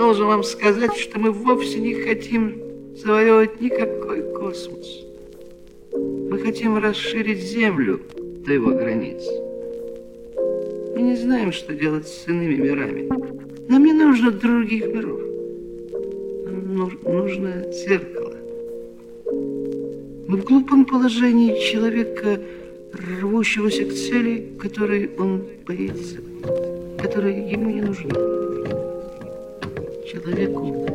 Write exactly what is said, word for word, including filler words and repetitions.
должен вам сказать, что мы вовсе не хотим завоевывать никакой космос. Мы хотим расширить Землю до его границ. Мы не знаем, что делать с иными мирами. Нам не нужно других миров. Нам нужно зеркало. Мы в глупом положении человека, рвущегося к цели, которой он боится, которая ему не нужна. Человеку